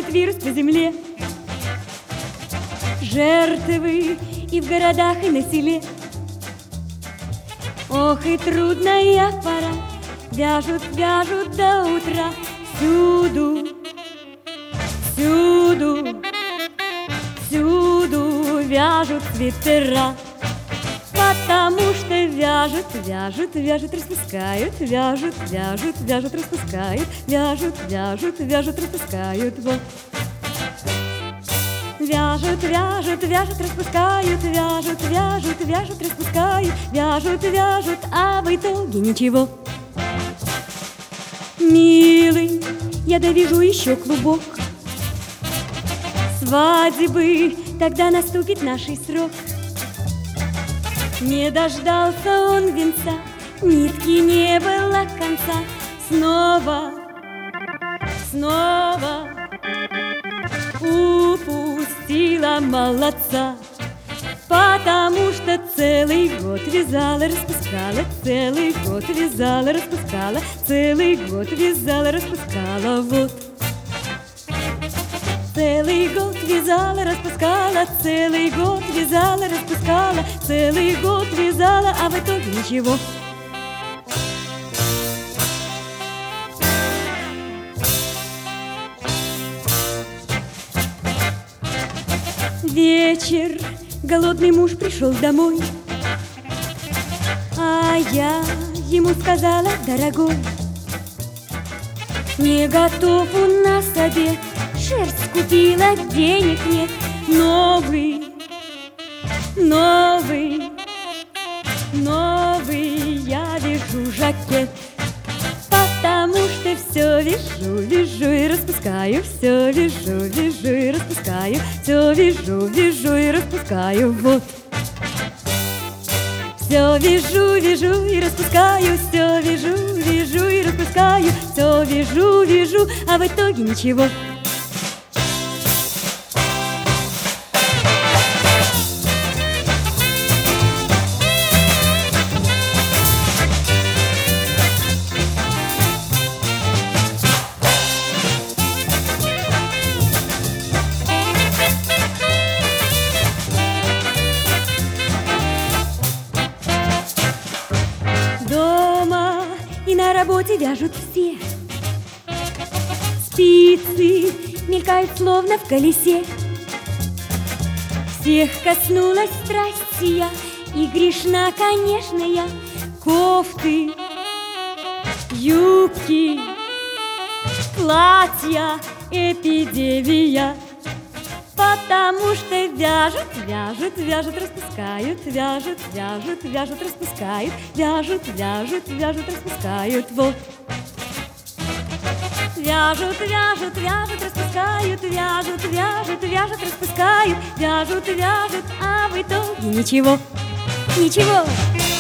этот вирус по земле. Жертвы и в городах, и на селе. Ох, и трудная пора, вяжут, вяжут до утра. Всюду, всюду, всюду вяжут свитера. Потому что вяжут, вяжут, вяжут, распускают. Вяжут, вяжут, вяжут, распускают. Вяжут, вяжут, вяжут, распускают. Вот. Вяжут, вяжут, вяжут, распускают. Вяжут, вяжут, вяжут, распускают. Вяжут, вяжут, а в итоге ничего. Милый, я довяжу еще клубок свадьбы, тогда наступит наш срок. Не дождался он венца, нитки не было конца. Снова, снова упустила молодца. Потому что целый год вязала, распускала. Целый год вязала, распускала. Целый год вязала, распускала. Вот. Целый год вязала, распускала. Целый год вязала, распускала. Целый год вязала, а в итоге ничего. Вечер, голодный муж пришел домой, а я ему сказала: дорогой, не готов у нас обед, шерсть купила, денег нет. Новый, новый, новый я вяжу жакет. Потому что все вяжу, вяжу и распускаю. Все вяжу, вяжу и распускаю. Все вяжу, вяжу и распускаю. Вот. Все вяжу, вяжу и распускаю. Все вяжу, вяжу и распускаю. Все вяжу, вяжу, а в итоге ничего. И на работе вяжут все. Спицы мелькают словно в колесе. Всех коснулась страсть сия, и грешна, конечно, я. Кофты, юбки, платья, эпидемия. Потому что вяжут, вяжут, вяжут, распускают. Вяжут, вяжут, вяжут, распускают. Вяжут, вяжут, вяжут, распускают. Вот. Вяжут, вяжут, вяжут, распускают. Вяжут, вяжут, вяжут, распускают. Вяжут, вяжут, а в итоге ничего, ничего.